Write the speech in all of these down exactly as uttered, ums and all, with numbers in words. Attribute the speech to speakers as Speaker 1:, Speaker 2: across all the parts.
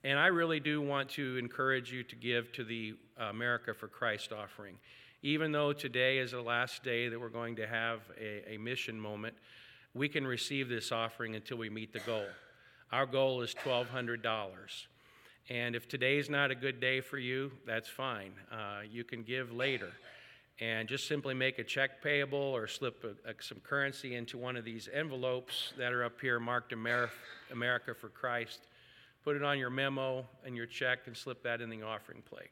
Speaker 1: And I really do want to encourage you to give to the America for Christ offering. Even though today is the last day that we're going to have a, a mission moment, we can receive this offering until we meet the goal. Our goal is twelve hundred dollars. And if today's not a good day for you, that's fine. Uh, you can give later. And just simply make a check payable or slip a, a, some currency into one of these envelopes that are up here marked Ameri- America for Christ. Put it on your memo and your check and slip that in the offering plate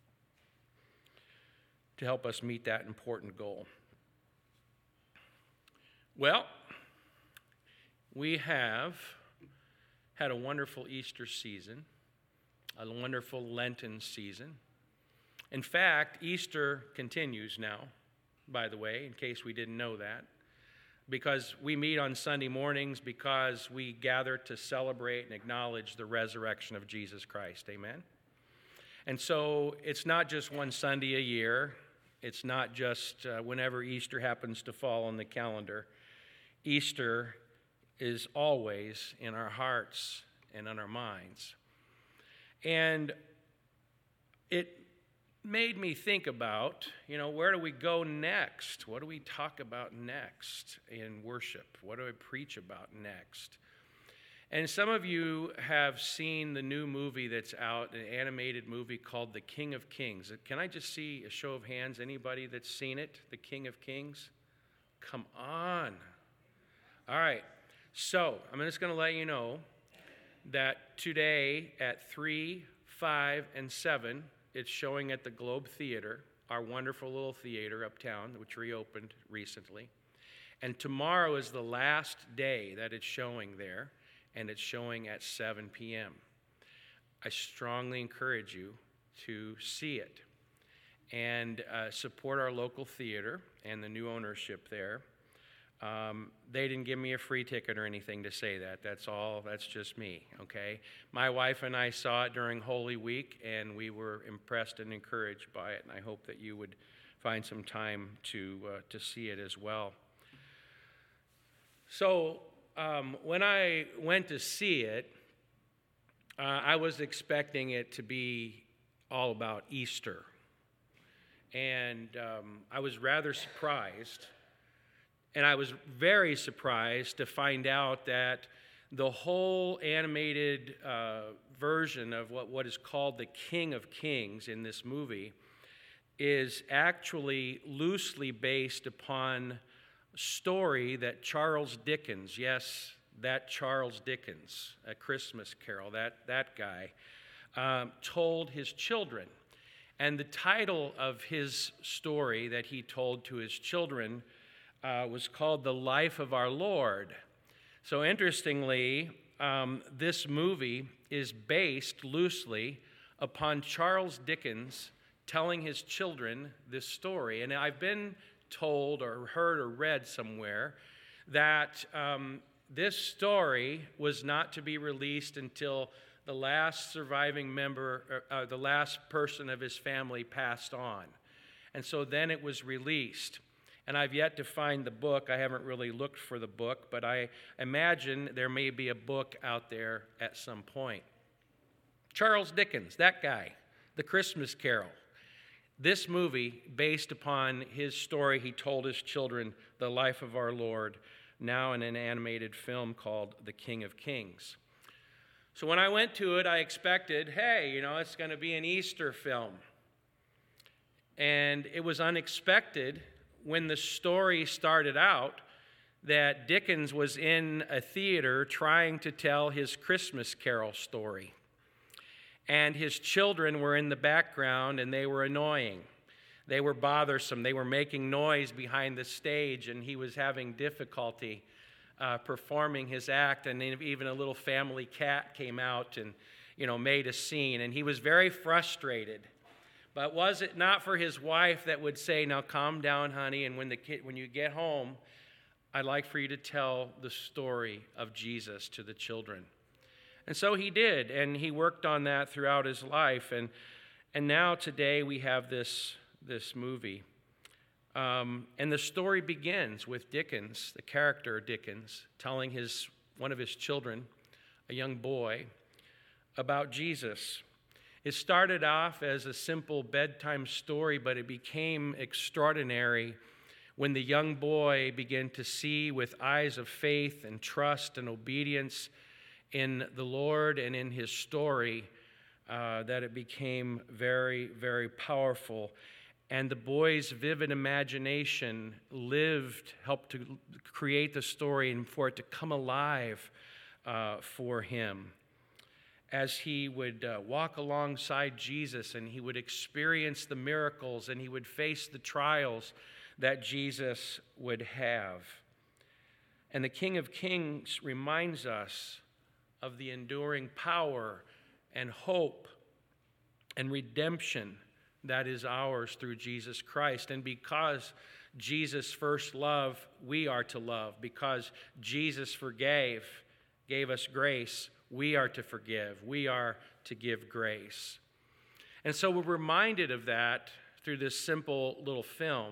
Speaker 1: to help us meet that important goal. Well, we have had a wonderful Easter season, a wonderful Lenten season. In fact, Easter continues now, by the way, in case we didn't know that, because we meet on Sunday mornings because we gather to celebrate and acknowledge the resurrection of Jesus Christ. Amen? And so it's not just one Sunday a year. It's not just uh, whenever Easter happens to fall on the calendar. Easter is always in our hearts and on our minds. And it made me think about, you know, where do we go next? What do we talk about next in worship? What do I preach about next? And some of you have seen the new movie that's out, an animated movie called The King of Kings. Can I just see a show of hands? Anybody that's seen it? The King of Kings? Come on. All right. So I'm just going to let you know that today at three, five, and seven, it's showing at the Globe Theater, our wonderful little theater uptown, which reopened recently. And tomorrow is the last day that it's showing there, and it's showing at seven p.m. I strongly encourage you to see it and uh, support our local theater and the new ownership there. Um, they didn't give me a free ticket or anything to say that. That's all. That's just me, okay? My wife and I saw it during Holy Week, and we were impressed and encouraged by it, and I hope that you would find some time to uh, to see it as well. So um, when I went to see it, uh, I was expecting it to be all about Easter, and um, I was rather surprised. And I was very surprised to find out that the whole animated uh, version of what, what is called the King of Kings in this movie is actually loosely based upon a story that Charles Dickens, yes, that Charles Dickens, A Christmas Carol, that, that guy, um, told his children. And the title of his story that he told to his children Uh, was called The Life of Our Lord. So interestingly, um, this movie is based loosely upon Charles Dickens telling his children this story. And I've been told or heard or read somewhere that um, this story was not to be released until the last surviving member, uh, the last person of his family passed on. And so then it was released. And I've yet to find the book. I haven't really looked for the book, but I imagine there may be a book out there at some point. Charles Dickens, that guy, The Christmas Carol. This movie, based upon his story he told his children, The Life of Our Lord, now in an animated film called The King of Kings. So when I went to it, I expected, hey, you know, it's going to be an Easter film. And it was unexpected when the story started out that Dickens was in a theater trying to tell his Christmas Carol story. And his children were in the background, and they were annoying. They were bothersome. They were making noise behind the stage, and he was having difficulty uh, performing his act. And even a little family cat came out and, you know, made a scene. And he was very frustrated. But was it not for his wife that would say, now calm down, honey, and when the kid, when you get home, I'd like for you to tell the story of Jesus to the children. And so he did, and he worked on that throughout his life. And and now today we have this, this movie. Um, and the story begins with Dickens, the character Dickens, telling his one of his children, a young boy, about Jesus. It started off as a simple bedtime story, but it became extraordinary when the young boy began to see with eyes of faith and trust and obedience in the Lord and in his story, uh, that it became very, very powerful. And the boy's vivid imagination lived, helped to create the story and for it to come alive uh, for him. As he would uh, walk alongside Jesus and he would experience the miracles and he would face the trials that Jesus would have. And the King of Kings reminds us of the enduring power and hope and redemption that is ours through Jesus Christ. And because Jesus first loved, we are to love. Because Jesus forgave, gave us grace, we are to forgive. We are to give grace. And so we're reminded of that through this simple little film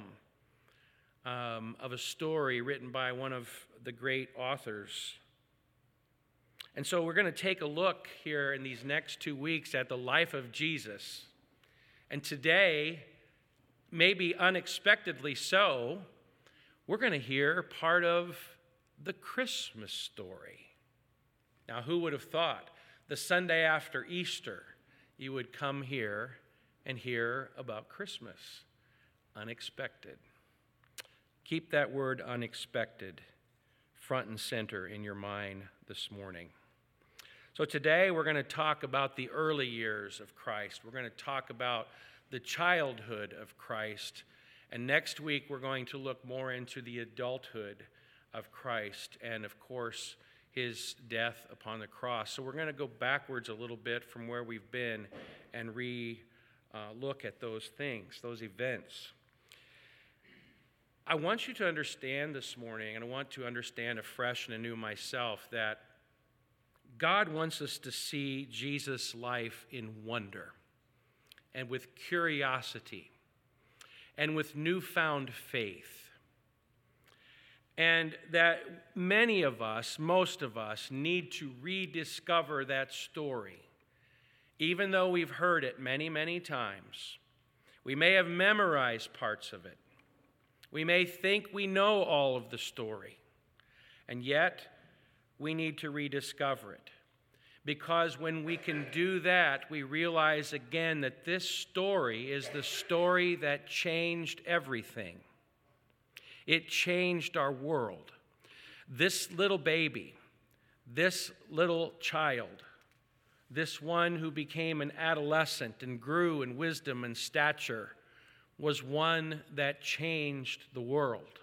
Speaker 1: um, of a story written by one of the great authors. And so we're going to take a look here in these next two weeks at the life of Jesus. And today, maybe unexpectedly so, we're going to hear part of the Christmas story. Now, who would have thought the Sunday after Easter you would come here and hear about Christmas? Unexpected. Keep that word unexpected front and center in your mind this morning. So today we're going to talk about the early years of Christ. We're going to talk about the childhood of Christ. And next week we're going to look more into the adulthood of Christ and, of course, his death upon the cross. So we're going to go backwards a little bit from where we've been and re-look uh, at those things, those events. I want you to understand this morning, and I want to understand afresh and anew myself, that God wants us to see Jesus' life in wonder and with curiosity and with newfound faith. And that many of us, most of us, need to rediscover that story. Even though we've heard it many, many times. We may have memorized parts of it. We may think we know all of the story. And yet, we need to rediscover it. Because when we can do that, we realize again that this story is the story that changed everything. It changed our world. This little baby, this little child, this one who became an adolescent and grew in wisdom and stature, was one that changed the world.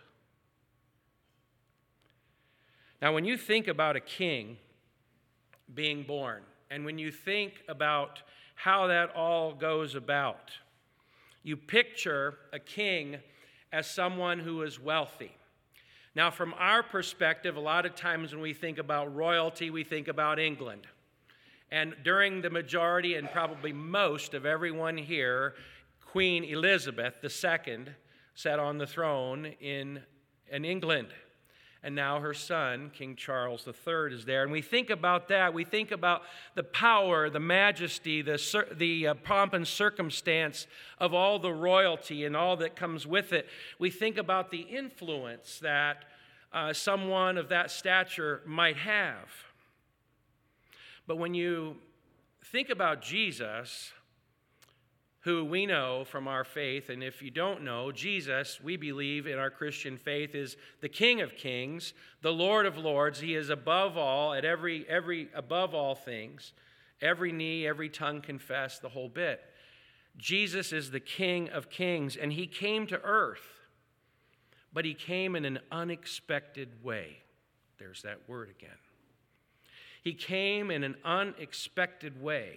Speaker 1: Now, when you think about a king being born, and when you think about how that all goes about, you picture a king as someone who is wealthy. Now, from our perspective, a lot of times when we think about royalty, we think about England. And during the majority and probably most of everyone here, Queen Elizabeth the Second sat on the throne in, in England. And now her son, King Charles the Third, is there. And we think about that. We think about the power, the majesty, the, the uh, pomp and circumstance of all the royalty and all that comes with it. We think about the influence that uh, someone of that stature might have. But when you think about Jesus, who we know from our faith, and if you don't know, Jesus, we believe in our Christian faith, is the King of Kings, the Lord of Lords. He is above all, at every, every, above all things. Every knee, every tongue confess, the whole bit. Jesus is the King of Kings, and he came to earth, but he came in an unexpected way. There's that word again. He came in an unexpected way.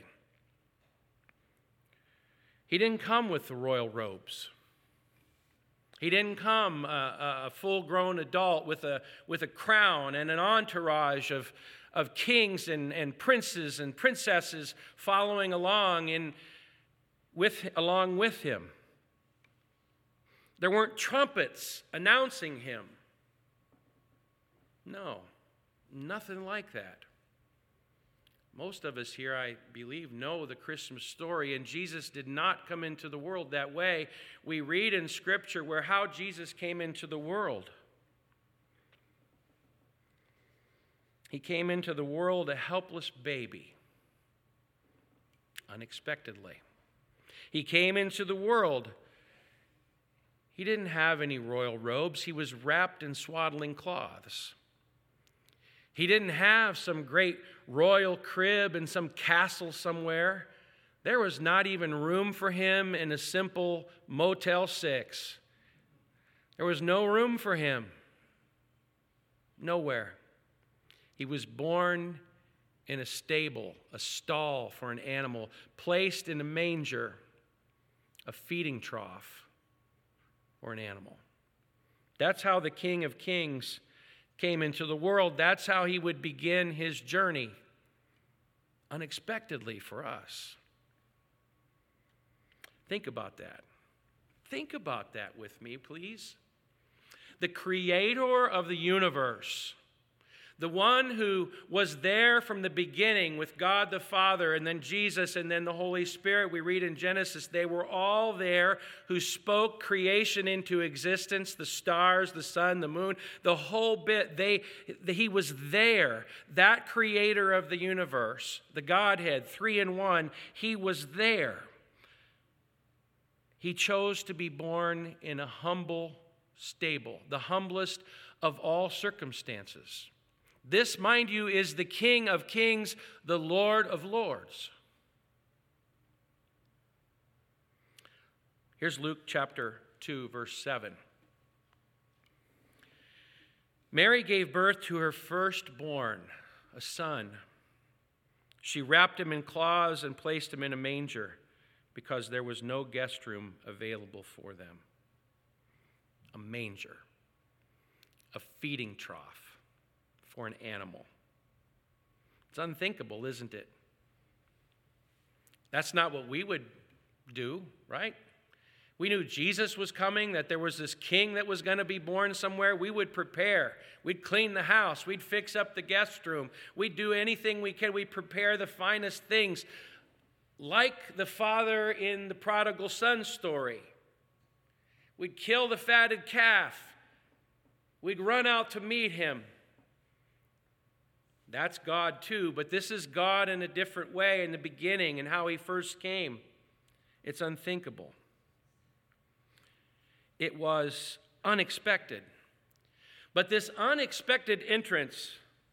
Speaker 1: He didn't come with the royal robes. He didn't come uh, a full-grown adult with a, with a crown and an entourage of, of kings and, and princes and princesses following along, in, with, along with him. There weren't trumpets announcing him. No, nothing like that. Most of us here, I believe, know the Christmas story, and Jesus did not come into the world that way. We read in Scripture where how Jesus came into the world. He came into the world a helpless baby, unexpectedly. He came into the world. He didn't have any royal robes. He was wrapped in swaddling cloths. He didn't have some great royal crib in some castle somewhere. There was not even room for him in a simple Motel six. There was no room for him. Nowhere. He was born in a stable, a stall for an animal, placed in a manger, a feeding trough for an animal. That's how the King of Kings came into the world. That's how he would begin his journey, unexpectedly for us. Think about that. Think about that with me, please. The creator of the universe, the one who was there from the beginning with God the Father and then Jesus and then the Holy Spirit, we read in Genesis, they were all there who spoke creation into existence, the stars, the sun, the moon, the whole bit. They, he was there. That creator of the universe, the Godhead, three in one, he was there. He chose to be born in a humble stable, the humblest of all circumstances. This, mind you, is the King of Kings, the Lord of Lords. Here's Luke chapter two, verse seven. Mary gave birth to her firstborn, a son. She wrapped him in cloths and placed him in a manger because there was no guest room available for them. A manger, a feeding trough for an animal. It's unthinkable, isn't it? That's not what we would do, right? We knew Jesus was coming, that there was this king that was going to be born somewhere. We would prepare. We'd clean the house. We'd fix up the guest room. We'd do anything we could. We'd prepare the finest things. Like the father in the prodigal son story. We'd kill the fatted calf. We'd run out to meet him. That's God too, but this is God in a different way in the beginning and how he first came. It's unthinkable. It was unexpected. But this unexpected entrance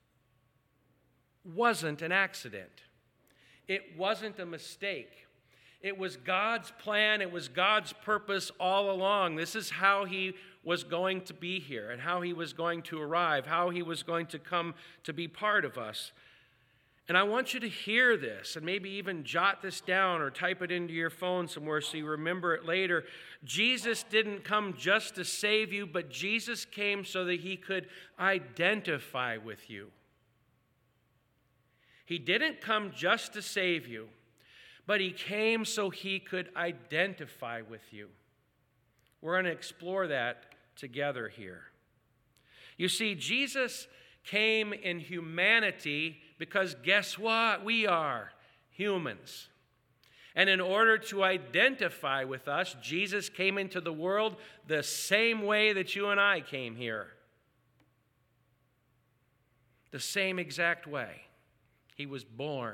Speaker 1: wasn't an accident. It wasn't a mistake. It was God's plan. It was God's purpose all along. This is how he was going to be here and how he was going to arrive, how he was going to come to be part of us. And I want you to hear this and maybe even jot this down or type it into your phone somewhere so you remember it later. Jesus didn't come just to save you, but Jesus came so that he could identify with you. He didn't come just to save you, but he came so he could identify with you. We're going to explore that together here. You see, Jesus came in humanity because guess what? We are humans. And in order to identify with us, Jesus came into the world the same way that you and I came here. The same exact way. He was born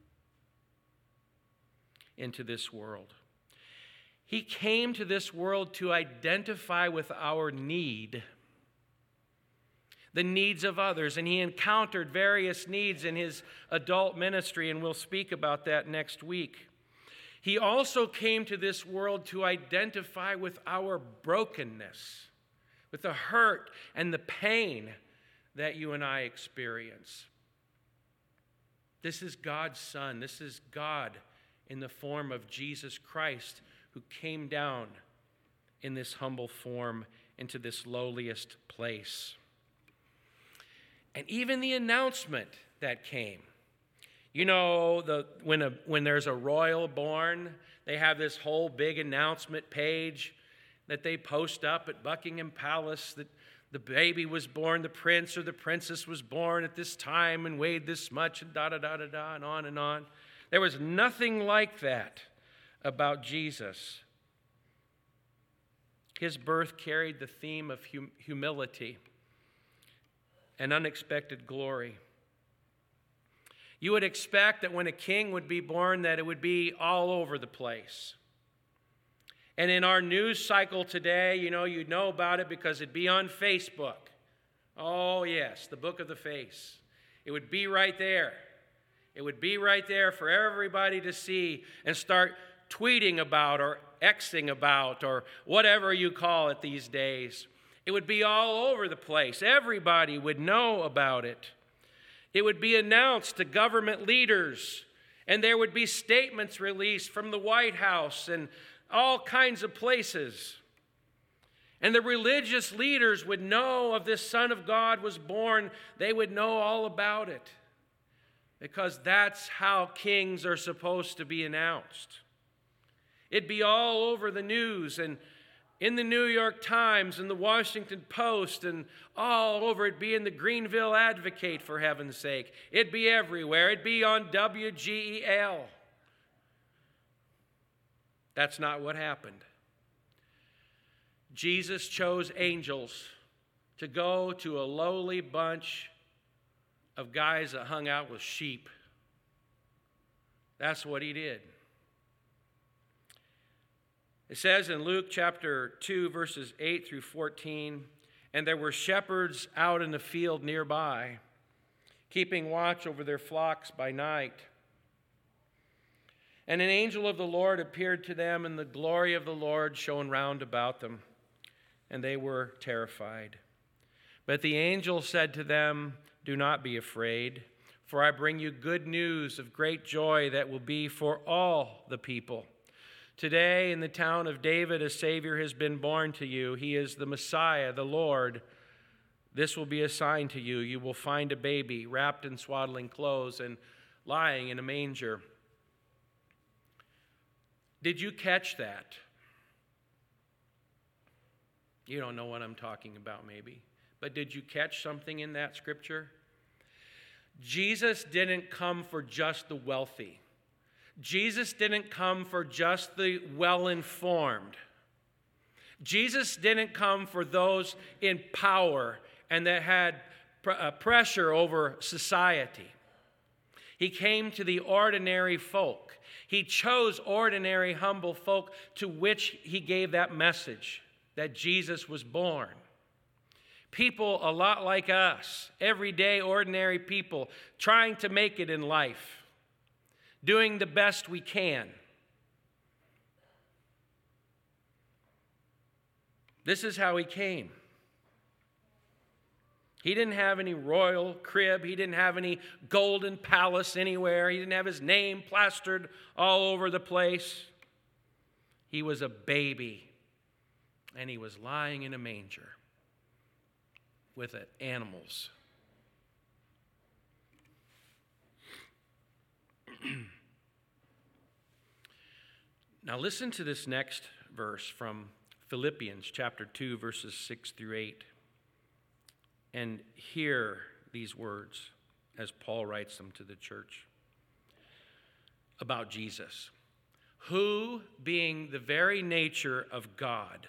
Speaker 1: into this world. He came to this world to identify with our need, the needs of others, and he encountered various needs in his adult ministry, and we'll speak about that next week. He also came to this world to identify with our brokenness, with the hurt and the pain that you and I experience. This is God's Son. This is God in the form of Jesus Christ, who came down in this humble form into this lowliest place. And even the announcement that came. You know, the, when, a, when there's a royal born, they have this whole big announcement page that they post up at Buckingham Palace that the baby was born, the prince or the princess was born at this time and weighed this much, and da da da da da, and on and on. There was nothing like that about Jesus. His birth carried the theme of hum- humility and unexpected glory. You would expect that when a king would be born, that it would be all over the place. And in our news cycle today, you know, you'd know about it because it'd be on Facebook. Oh, yes, the book of the face. It would be right there. It would be right there for everybody to see and start tweeting about or Xing about or whatever you call it these days. It would be all over the place. Everybody would know about it. It would be announced to government leaders, and there would be statements released from the White House and all kinds of places. And the religious leaders would know of this Son of God was born. They would know all about it because that's how kings are supposed to be announced. It'd be all over the news and in the New York Times and the Washington Post and all over. It'd be in the Greenville Advocate, for heaven's sake. It'd be everywhere. It'd be on W G E L. That's not what happened. Jesus chose angels to go to a lowly bunch of guys that hung out with sheep. That's what he did. It says in Luke chapter two, verses eight through fourteen, and there were shepherds out in the field nearby, keeping watch over their flocks by night. And an angel of the Lord appeared to them, and the glory of the Lord shone round about them, and they were terrified. But the angel said to them, "Do not be afraid, for I bring you good news of great joy that will be for all the people. Today in the town of David a Savior has been born to you. He is the Messiah, the Lord. This will be a sign to you. You will find a baby wrapped in swaddling clothes and lying in a manger." Did you catch that? You don't know what I'm talking about maybe, but did you catch something in that scripture? Jesus didn't come for just the wealthy. Jesus didn't come for just the well-informed. Jesus didn't come for those in power and that had pr- uh, pressure over society. He came to the ordinary folk. He chose ordinary, humble folk to which he gave that message that Jesus was born. People a lot like us, everyday, ordinary people, trying to make it in life, doing the best we can. This is how he came. He didn't have any royal crib. He didn't have any golden palace anywhere. He didn't have his name plastered all over the place. He was a baby, and he was lying in a manger with animals. Now listen to this next verse from Philippians chapter two, verses six through eight. And hear these words as Paul writes them to the church about Jesus, who, being the very nature of God,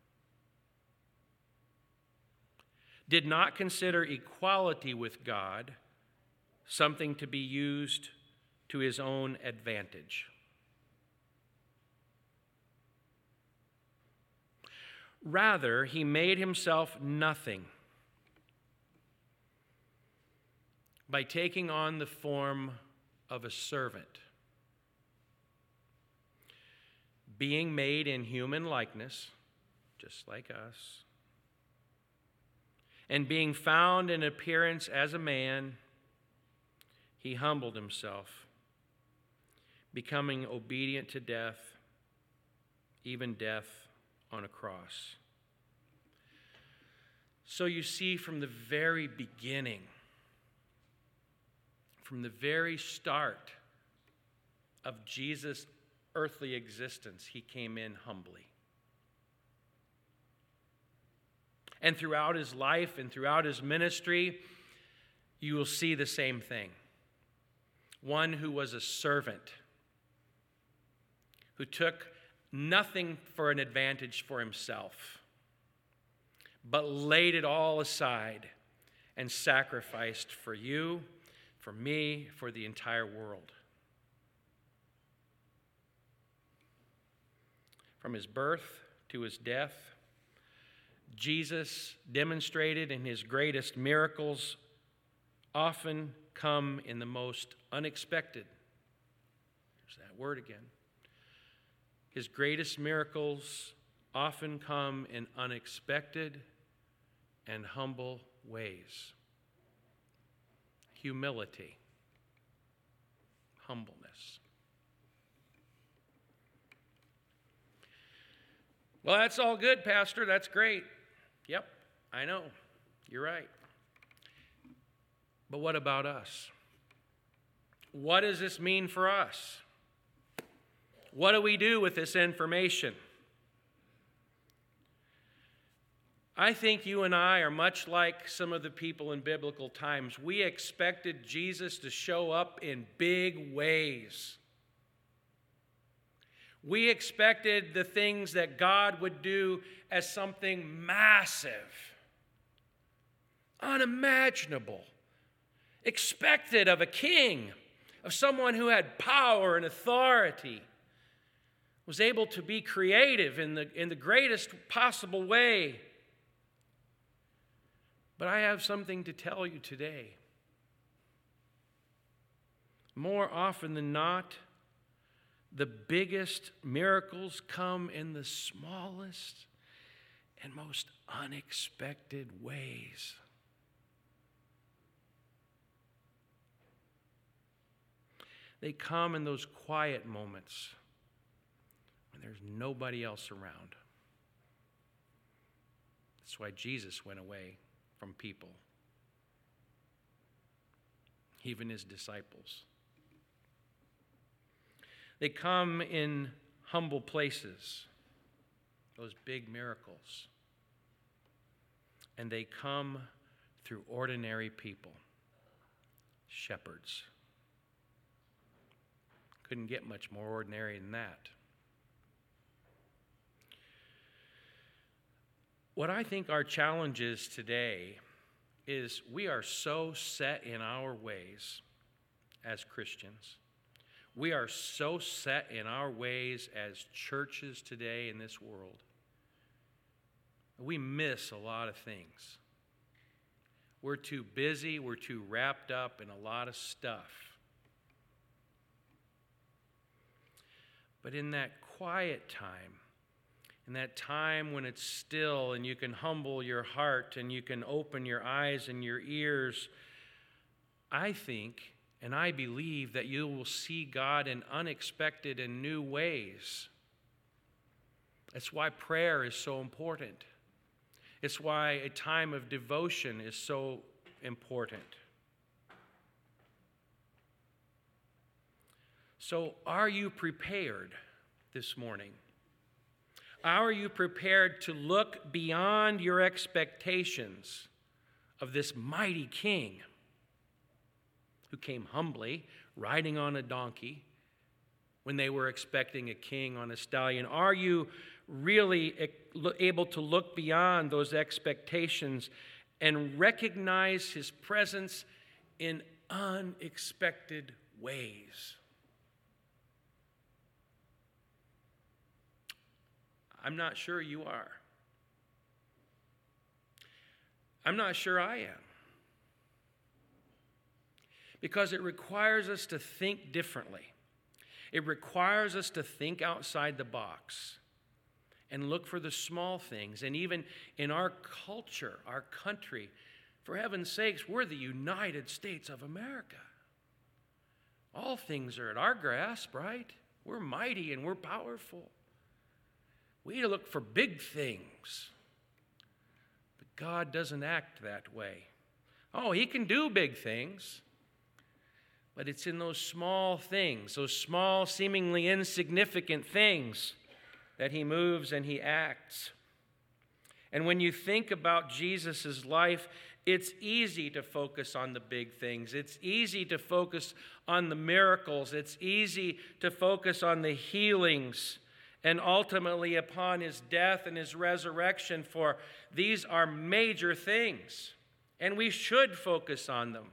Speaker 1: did not consider equality with God something to be used to his own advantage. Rather, he made himself nothing by taking on the form of a servant, being made in human likeness, just like us, and being found in appearance as a man, he humbled himself, becoming obedient to death, even death on a cross. So you see, from the very beginning, from the very start of Jesus' earthly existence, he came in humbly. and throughout his life and throughout his ministry, you will see the same thing. One who was a servant, who took nothing for an advantage for himself, but laid it all aside and sacrificed for you, for me, for the entire world. From his birth to his death, Jesus demonstrated in his greatest miracles often come in the most unexpected. There's that word again. His greatest miracles often come in unexpected and humble ways. Humility, humbleness. Well, that's all good, Pastor. That's great. Yep, I know. You're right. But what about us? What does this mean for us? What do we do with this information? I think you and I are much like some of the people in biblical times. We expected Jesus to show up in big ways. We expected the things that God would do as something massive, unimaginable, expected of a king, of someone who had power and authority, was able to be creative in the, in the greatest possible way. But I have something to tell you today. More often than not, the biggest miracles come in the smallest and most unexpected ways. They come in those quiet moments when there's nobody else around. That's why Jesus went away from people, even his disciples. They come in humble places, those big miracles. And they come through ordinary people, shepherds. Couldn't get much more ordinary than that. What I think our challenge is today is we are so set in our ways as Christians. We are so set in our ways as churches today in this world. We miss a lot of things. We're too busy, we're too wrapped up in a lot of stuff. But in that quiet time, in that time when it's still and you can humble your heart and you can open your eyes and your ears, I think and I believe that you will see God in unexpected and new ways. That's why prayer is so important. It's why a time of devotion is so important. So, are you prepared this morning? Are you prepared to look beyond your expectations of this mighty king who came humbly, riding on a donkey, when they were expecting a king on a stallion? Are you really able to look beyond those expectations and recognize his presence in unexpected ways? I'm not sure you are. I'm not sure I am. Because it requires us to think differently. It requires us to think outside the box and look for the small things. And even in our culture, our country, for heaven's sakes, we're the United States of America. All things are at our grasp, right? We're mighty and we're powerful. We need to look for big things. But God doesn't act that way. Oh, he can do big things. But it's in those small things, those small, seemingly insignificant things, that he moves and he acts. And when you think about Jesus' life, it's easy to focus on the big things. It's easy to focus on the miracles. It's easy to focus on the healings and ultimately upon his death and his resurrection, for these are major things, and we should focus on them.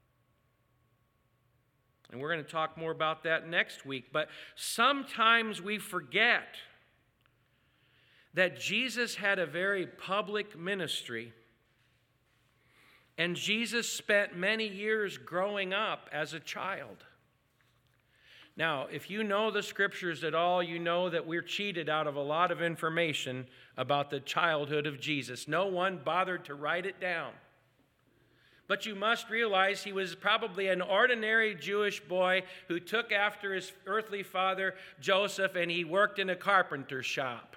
Speaker 1: And we're going to talk more about that next week. But sometimes we forget that Jesus had a very public ministry, and Jesus spent many years growing up as a child. Now, if you know the scriptures at all, you know that we're cheated out of a lot of information about the childhood of Jesus. No one bothered to write it down. But you must realize he was probably an ordinary Jewish boy who took after his earthly father, Joseph, and he worked in a carpenter shop.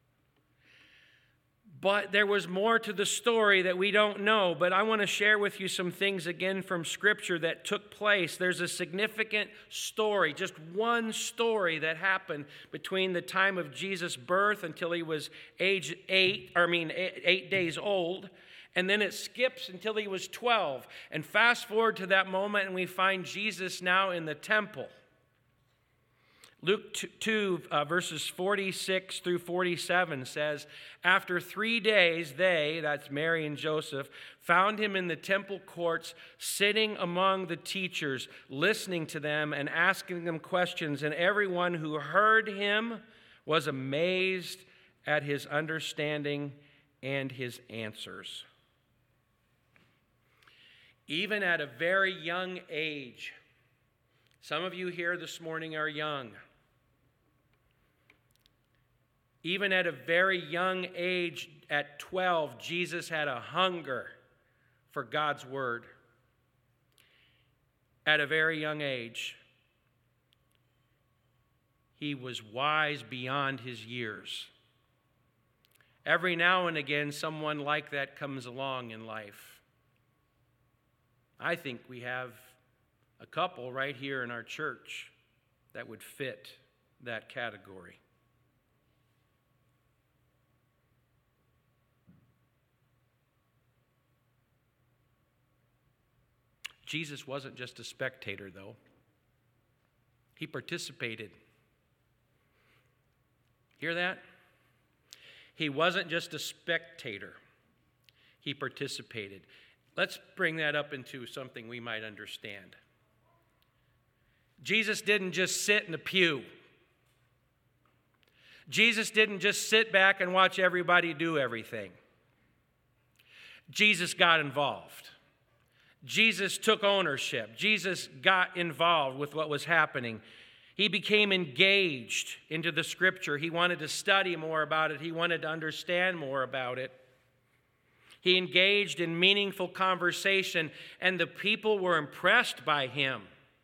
Speaker 1: But there was more to the story that we don't know. But I want to share with you some things again from Scripture that took place. There's a significant story, just one story that happened between the time of Jesus' birth until he was age eight, or I mean eight, eight days old. And then it skips until he was twelve. And fast forward to that moment, and we find Jesus now in the temple. Luke two, uh, verses forty-six through forty-seven says, after three days, they, that's Mary and Joseph, found him in the temple courts, sitting among the teachers, listening to them and asking them questions. And everyone who heard him was amazed at his understanding and his answers. Even at a very young age, some of you here this morning are young. Even at a very young age, at twelve, Jesus had a hunger for God's word. At a very young age, he was wise beyond his years. Every now and again, someone like that comes along in life. I think we have a couple right here in our church that would fit that category. Jesus wasn't just a spectator, though. He participated. Hear that? He wasn't just a spectator. He participated. Let's bring that up into something we might understand. Jesus didn't just sit in a pew. Jesus didn't just sit back and watch everybody do everything. Jesus got involved. Jesus took ownership. Jesus got involved with what was happening. He became engaged into the Scripture. He wanted to study more about it. He wanted to understand more about it. He engaged in meaningful conversation, and the people were impressed by him.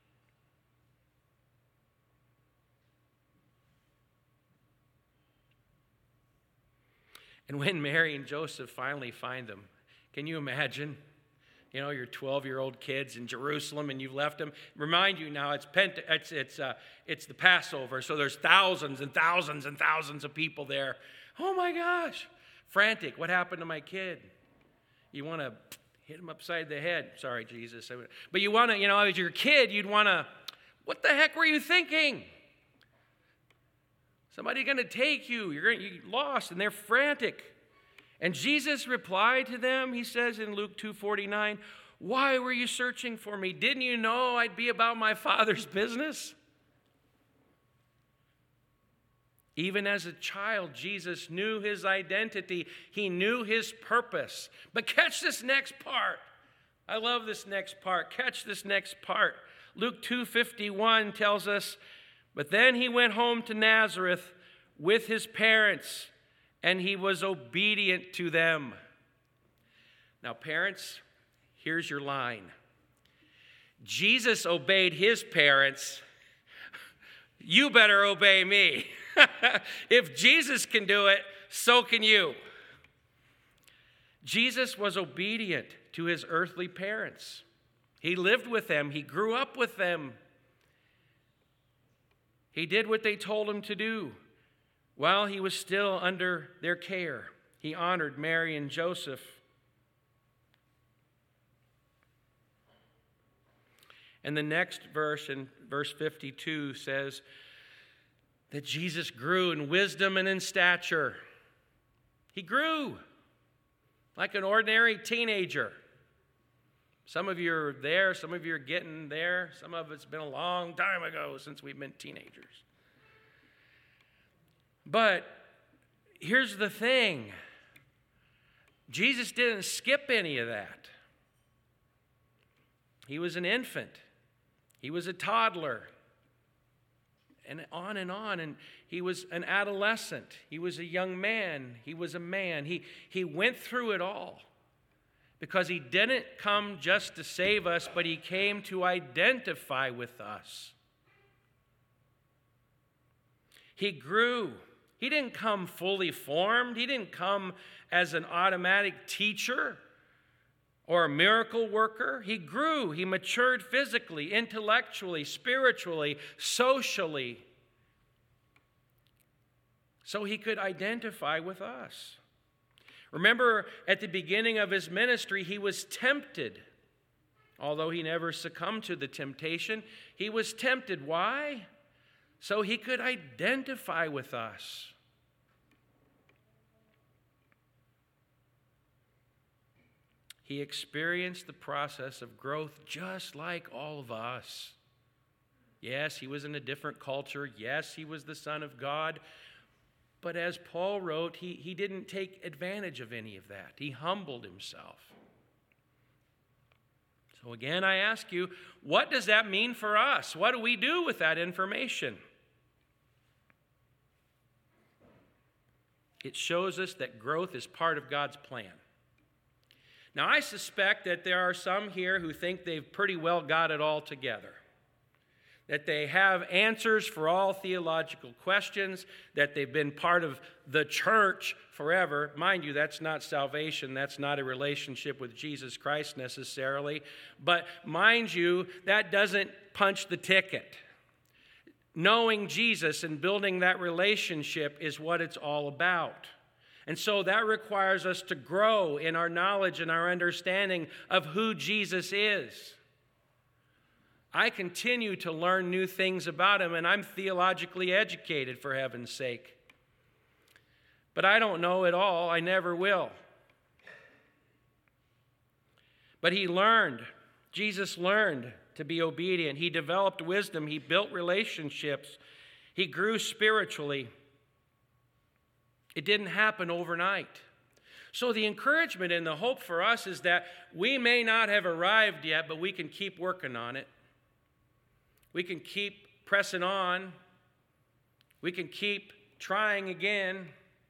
Speaker 1: And when Mary and Joseph finally find them, can you imagine? You know, your twelve-year-old kids in Jerusalem, and you've left them. Remind you now, it's Pent- it's it's uh, it's the Passover, so there's thousands and thousands and thousands of people there. Oh my gosh, frantic! What happened to my kid? You want to hit him upside the head. Sorry, Jesus, but you want to, you know, as your kid, you'd want to. What the heck were you thinking? Somebody's going to take you. You're going you lost, and they're frantic. And Jesus replied to them, he says in Luke two forty-nine, why were you searching for me? Didn't you know I'd be about my Father's business? Even as a child, Jesus knew his identity. He knew his purpose. But catch this next part. I love this next part. Catch this next part. Luke two fifty-one tells us, but then he went home to Nazareth with his parents, and he was obedient to them. Now, parents, here's your line. Jesus obeyed his parents. You better obey me. If Jesus can do it, so can you. Jesus was obedient to his earthly parents. He lived with them. He grew up with them. He did what they told him to do while he was still under their care. He honored Mary and Joseph. And the next verse, in verse fifty-two, says that Jesus grew in wisdom and in stature. He grew like an ordinary teenager. Some of you are there, some of you are getting there. Some of it's been a long time ago since we've been teenagers. But here's the thing. Jesus didn't skip any of that. He was an infant. He was a toddler. And on and on. And he was an adolescent. He was a young man. He was a man. He, he went through it all. Because he didn't come just to save us, but he came to identify with us. He grew. He didn't come fully formed. He didn't come as an automatic teacher or a miracle worker. He grew. He matured physically, intellectually, spiritually, socially, so he could identify with us. Remember, at the beginning of his ministry, he was tempted. Although he never succumbed to the temptation, he was tempted. Why? So he could identify with us. He experienced the process of growth just like all of us. Yes, he was in a different culture. Yes, he was the Son of God. But as Paul wrote, he, he didn't take advantage of any of that. He humbled himself. So again, I ask you, what does that mean for us? What do we do with that information? It shows us that growth is part of God's plan. Now, I suspect that there are some here who think they've pretty well got it all together. That they have answers for all theological questions, that they've been part of the church forever. Mind you, that's not salvation. That's not a relationship with Jesus Christ necessarily. But mind you, that doesn't punch the ticket. Knowing Jesus and building that relationship is what it's all about. And so that requires us to grow in our knowledge and our understanding of who Jesus is. I continue to learn new things about him, and I'm theologically educated, for heaven's sake. But I don't know it all. I never will. But he learned. Jesus learned to be obedient. He developed wisdom. He built relationships. He grew spiritually. It didn't happen overnight. So the encouragement and the hope for us is that we may not have arrived yet, but we can keep working on it. We can keep pressing on. We can keep trying again.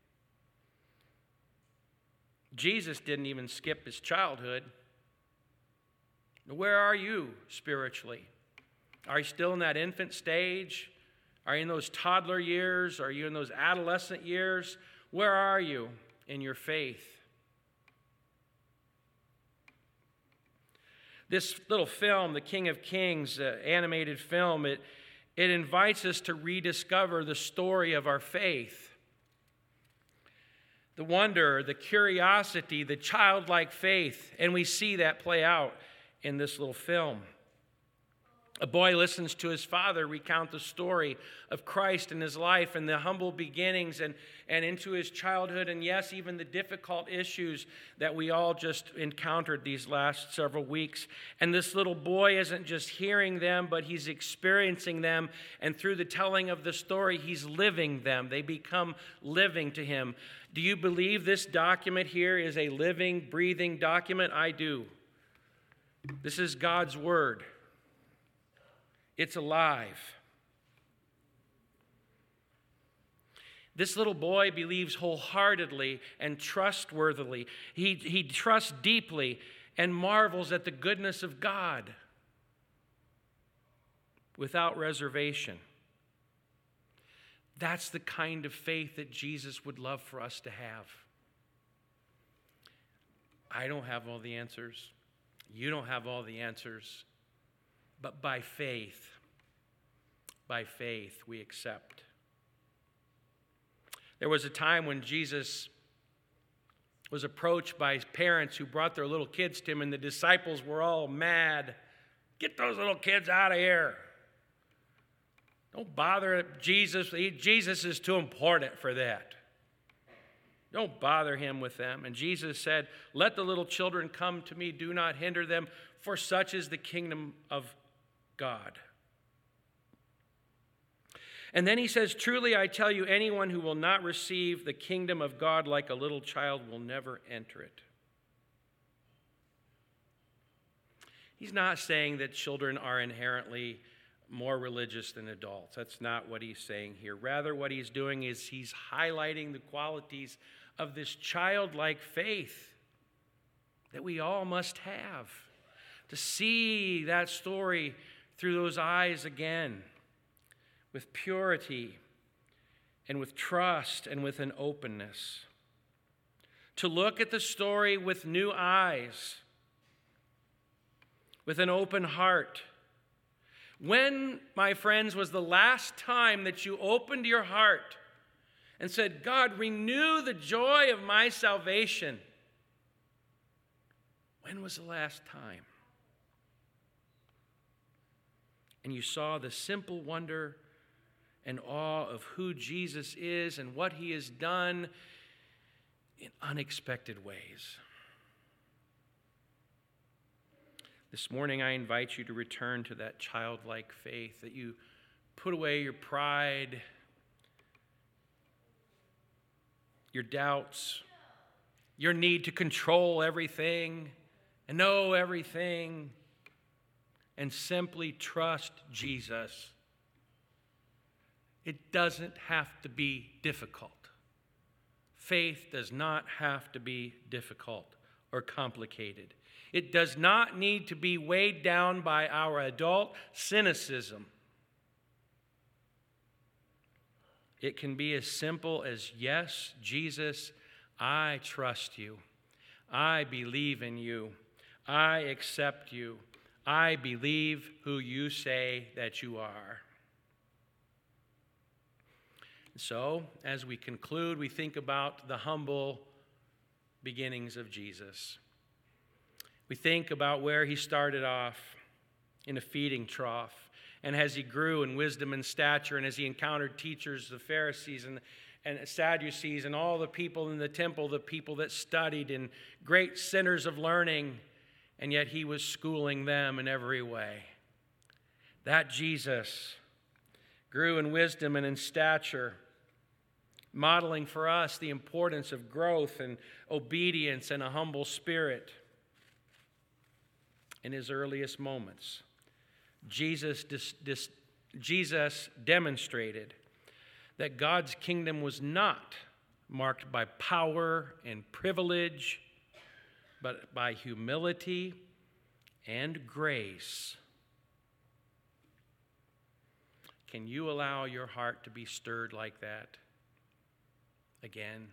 Speaker 1: Jesus didn't even skip his childhood. Where are you spiritually? Are you still in that infant stage? Are you in those toddler years? Are you in those adolescent years? Where are you in your faith? This little film, The King of Kings, uh, animated film, it, it invites us to rediscover the story of our faith. The wonder, the curiosity, the childlike faith, and we see that play out in this little film. A boy listens to his father recount the story of Christ and his life and the humble beginnings and, and into his childhood, and yes, even the difficult issues that we all just encountered these last several weeks. And this little boy isn't just hearing them, but he's experiencing them, and through the telling of the story, he's living them. They become living to him. Do you believe this document here is a living, breathing document? I do. This is God's word. It's alive. This little boy believes wholeheartedly and trustworthily. He, he trusts deeply and marvels at the goodness of God without reservation. That's the kind of faith that Jesus would love for us to have. I don't have all the answers. You don't have all the answers. But by faith, by faith, we accept. There was a time when Jesus was approached by parents who brought their little kids to him, and the disciples were all mad. Get those little kids out of here. Don't bother Jesus. He, Jesus is too important for that. Don't bother him with them. And Jesus said, let the little children come to me. Do not hinder them, for such is the kingdom of God. And then he says, truly I tell you, anyone who will not receive the kingdom of God like a little child will never enter it. He's not saying that children are inherently more religious than adults. That's not what he's saying here. Rather, what he's doing is he's highlighting the qualities of this childlike faith that we all must have. To see that story through those eyes again, with purity and with trust and with an openness. To look at the story with new eyes, with an open heart. When, my friends, was the last time that you opened your heart and said, God, renew the joy of my salvation? When was the last time? And you saw the simple wonder and awe of who Jesus is and what he has done in unexpected ways. This morning, I invite you to return to that childlike faith, that you put away your pride, your doubts, your need to control everything and know everything, and simply trust Jesus. It doesn't have to be difficult. Faith does not have to be difficult or complicated. It does not need to be weighed down by our adult cynicism. It can be as simple as, yes, Jesus, I trust you. I believe in you. I accept you. I believe who you say that you are. So, as we conclude, we think about the humble beginnings of Jesus. We think about where he started off in a feeding trough, and as he grew in wisdom and stature, and as he encountered teachers, the Pharisees and, and Sadducees, and all the people in the temple, the people that studied, and great centers of learning, and yet he was schooling them in every way. That Jesus grew in wisdom and in stature, modeling for us the importance of growth and obedience and a humble spirit. In his earliest moments, Jesus, dis, dis, Jesus demonstrated that God's kingdom was not marked by power and privilege, but by humility and grace. Can you allow your heart to be stirred like that again?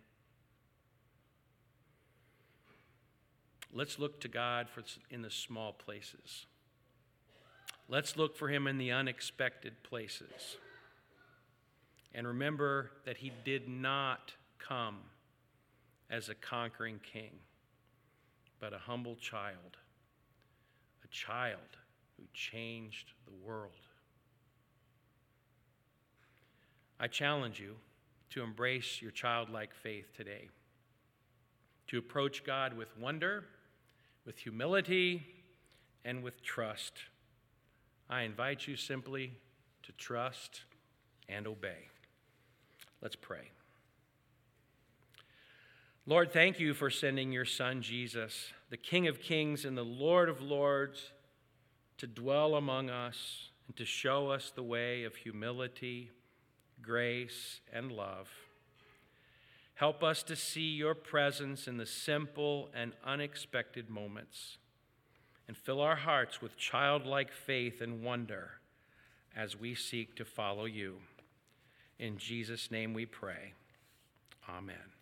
Speaker 1: Let's look to God for in the small places. Let's look for him in the unexpected places. And remember that he did not come as a conquering king, but a humble child, a child who changed the world. I challenge you to embrace your childlike faith today, to approach God with wonder, with humility, and with trust. I invite you simply to trust and obey. Let's pray. Lord, thank you for sending your Son, Jesus, the King of Kings and the Lord of Lords, to dwell among us and to show us the way of humility, grace, and love. Help us to see your presence in the simple and unexpected moments, and fill our hearts with childlike faith and wonder as we seek to follow you. In Jesus' name we pray. Amen.